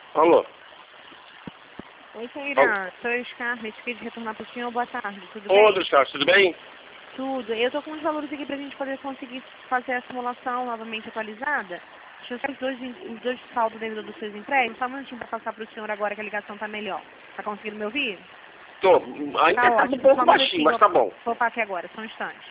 Alô? Oi, Feira. Sou Scarlett, aqui de retornar para o senhor. Boa tarde, tudo Ô, bem? Scarlett, tudo bem? Tudo. Eu estou com os valores aqui para a gente poder conseguir fazer a simulação novamente atualizada. Deixa eu ver os dois saldos dentro dos seus empréstimos. Só um minutinho para passar para o senhor agora que a ligação está melhor. Está conseguindo me ouvir? Tô. Ainda Tá tá um ótimo. pouco Só um baixinho, minutinho. mas tá bom. Vou passar aqui agora, só um instante.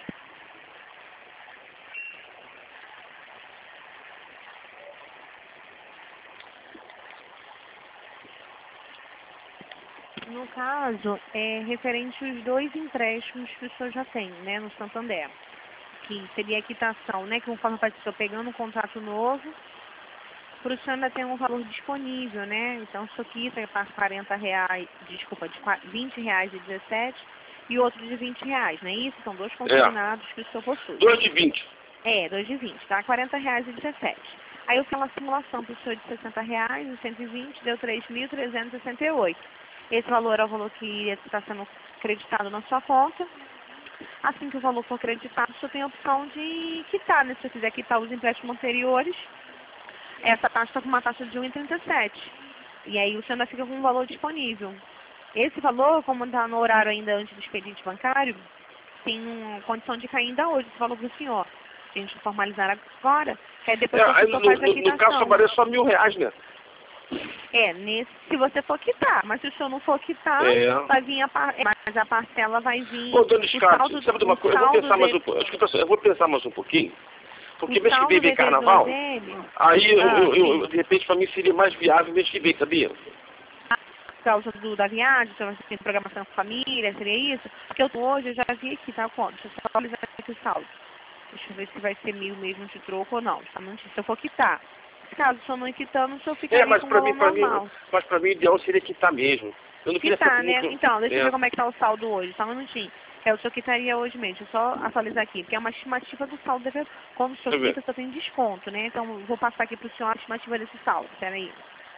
No caso, é referente aos dois empréstimos que o senhor já tem, né, no Santander. Que seria a quitação, né, que conforme vai estar pegando um contrato novo, para o senhor ainda tem um valor disponível, né? Então, o senhor quita para R$40, desculpa, de R$20 e 17 e outro de R$20, não é isso? São dois consignados que o senhor possui. 2 de 20. É, 2 de 20, tá? R$40 e 17. Aí eu fiz uma simulação para o senhor de R$60 e 120, deu 3.368. Esse valor é o valor que iria estar sendo creditado na sua conta. Assim que o valor for creditado, o senhor tem a opção de quitar, né? Se você quiser quitar os empréstimos anteriores, essa taxa está com uma taxa de 1,37. E aí o senhor ainda fica com um valor disponível. Esse valor, como está no horário ainda antes do expediente bancário, tem uma condição de cair ainda hoje esse valor para o senhor. Se a gente formalizar agora, que aí depois o senhor faz a No quitação. caso, sobraria só R$1.000, né? Se você for quitar, mas se o senhor não for quitar, vai vir mas a parcela vai vir. Ô, dona Scarlett, sabe de uma coisa? Eu vou pensar mais um pouco. Eu vou pensar mais um pouquinho. Porque mês que vem carnaval, aí de repente para mim seria mais viável mês que vem, sabia? Por causa da viagem, se você tem programação com família, seria isso? Porque hoje eu já vi aqui, tá? Deixa eu só atualizar aqui o saldo. Deixa eu ver se vai ser 1.000 mesmo de troco ou não. Tá? Se eu for quitar. Caso o senhor não quitando, o senhor ficaria mas com o para valor normal. mas para mim o ideal seria quitar mesmo. Eu não queria Quitar, ficar né? muito... Então, deixa eu ver como é que tá o saldo hoje. Só um minutinho. O senhor quitaria hoje mesmo. Deixa eu só atualizar aqui, porque é uma estimativa do saldo. Quando o senhor quita, o senhor tem desconto, né? Então, vou passar aqui para o senhor a estimativa desse saldo. Peraí.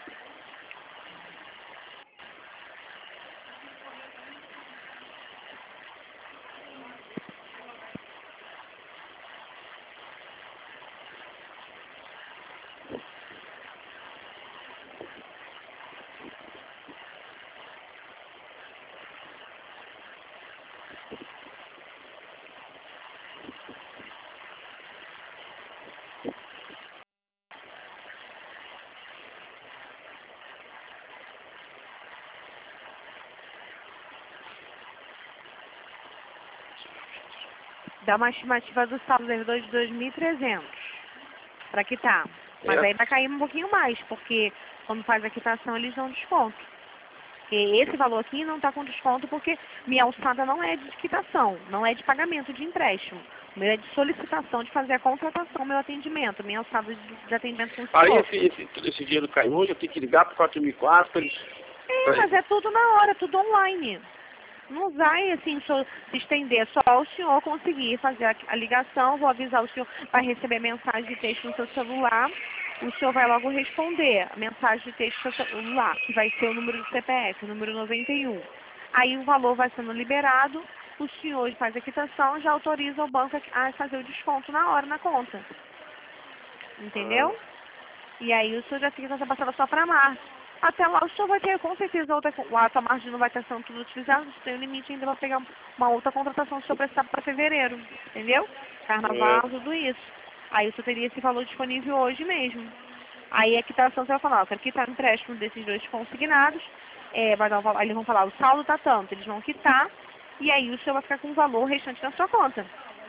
Dá uma estimativa do saldo de 2.300 para quitar. Mas aí vai cair um pouquinho mais, porque quando faz a quitação eles dão desconto. E esse valor aqui não está com desconto porque minha alçada não é de quitação, não é de pagamento de empréstimo. O meu é de solicitação de fazer a contratação, meu atendimento, minha alçada de atendimento com o senhor. Aí esse dinheiro cai hoje, eu tenho que ligar para o 4004 para eles... Mas é tudo na hora, tudo online. Não vai, assim, se estender. Só o senhor conseguir fazer a ligação, vou avisar o senhor, vai receber mensagem de texto no seu celular, o senhor vai logo responder a mensagem de texto no seu celular, que vai ser o número do CPF, o número 91. Aí o valor vai sendo liberado, o senhor faz a quitação, já autoriza o banco a fazer o desconto na hora, na conta. Entendeu? E aí o senhor já fica com essa parcela só para março. Até lá o senhor vai ter com certeza outra, a sua margem não vai estar sendo tudo utilizado, você tem um limite ainda para pegar uma outra contratação se o senhor precisar para fevereiro, entendeu? Carnaval, tudo isso. Aí o senhor teria esse valor disponível hoje mesmo. Aí a quitação você vai falar, eu quero quitar o empréstimo desses dois consignados, vai dar aí eles vão falar, o saldo está tanto, eles vão quitar, e aí o senhor vai ficar com o valor restante na sua conta.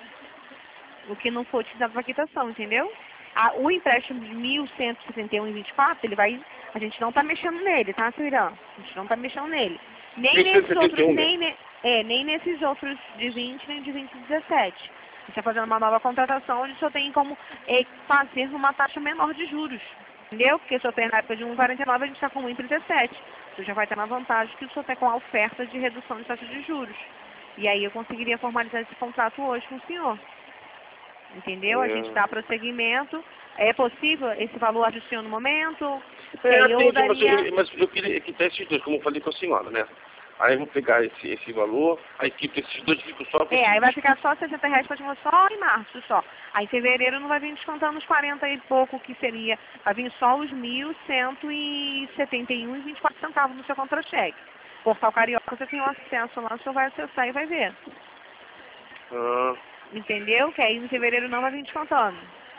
O que não for utilizado para quitação, entendeu? O empréstimo de 1.161,24, a gente não está mexendo nele, tá, seu Irã? A gente não está mexendo nele. Nem nesses outros, nem nesses outros de 20, nem de 20 e 17. A gente está fazendo uma nova contratação onde o senhor tem como fazer uma taxa menor de juros. Entendeu? Porque o senhor tem na época de 1,49, a gente está com 1,37. O senhor já vai ter uma vantagem que o senhor tem com a oferta de redução de taxa de juros. E aí eu conseguiria formalizar esse contrato hoje com o senhor. Entendeu? A gente dá prosseguimento. É possível esse valor adicionar no momento? mas eu queria quitar esses dois, como eu falei com a senhora, né? Aí eu vou pegar esse valor, aí fica esses dois ficam só... Aí vai ficar só R$60 para te só em março, só. Aí em fevereiro não vai vir descontando os 40 e pouco que seria, vai vir só os 1.171,24 centavos no seu contra-cheque. Portal Carioca, você tem um acesso lá, o senhor vai acessar e vai ver. Entendeu? Que aí em fevereiro não vai vir descontando.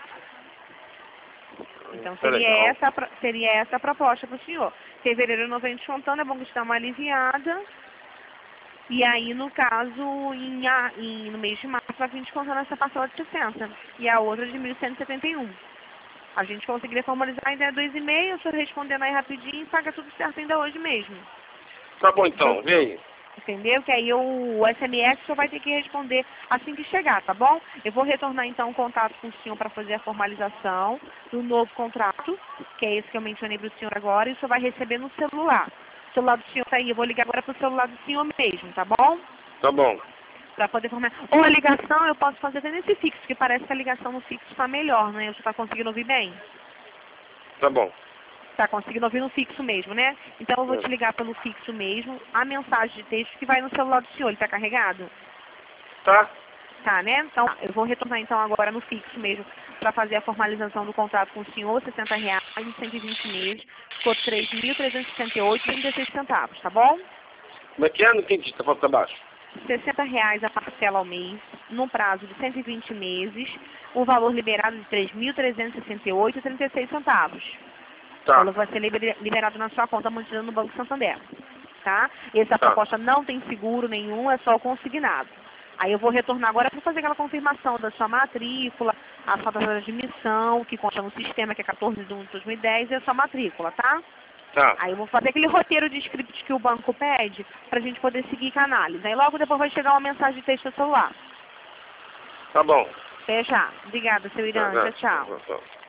Então seria essa a proposta para o senhor. Fevereiro não vem descontando, é bom que está uma aliviada. E aí, no caso, no mês de março, vai vir descontando essa parcela de 60. E a outra de 1.171. A gente conseguiria formalizar ainda 2,5, o senhor respondendo aí rapidinho e paga tudo certo ainda hoje mesmo. Tá bom então, vem aí. Entendeu? Que aí o SMS o senhor vai ter que responder assim que chegar, tá bom? Eu vou retornar então o contato com o senhor para fazer a formalização do novo contrato, que é esse que eu mencionei para o senhor agora, e o senhor vai receber no celular. O celular do senhor tá aí, eu vou ligar agora para o celular do senhor mesmo, tá bom? Tá bom. Para poder formalizar. Ou a ligação eu posso fazer até nesse fixo, que parece que a ligação no fixo está melhor, né? O senhor está conseguindo ouvir bem? Tá bom. Tá conseguindo ouvir no fixo mesmo, né? Então eu vou te ligar pelo fixo mesmo, a mensagem de texto que vai no celular do senhor, ele tá carregado? Tá. Tá, né? Então eu vou retornar então agora no fixo mesmo para fazer a formalização do contrato com o senhor, R$60 em 120 meses, ficou R$3.368,36, tá bom? Como é que é? Não entendi, tá falando pra baixo. R$60 a parcela ao mês, num prazo de 120 meses, o valor liberado de R$3.368,36. Tá. O valor vai ser liberado na sua conta mantida no Banco Santander, tá? Essa proposta não tem seguro nenhum, é só o consignado. Aí eu vou retornar agora para fazer aquela confirmação da sua matrícula, a sua data de admissão, que consta no sistema, que é 14/1/2010, e a sua matrícula, tá? Tá. Aí eu vou fazer aquele roteiro de script que o banco pede para a gente poder seguir com a análise. Aí logo depois vai chegar uma mensagem de texto no celular. Tá bom. Até já. Obrigada, seu Irã. Tchau, tchau.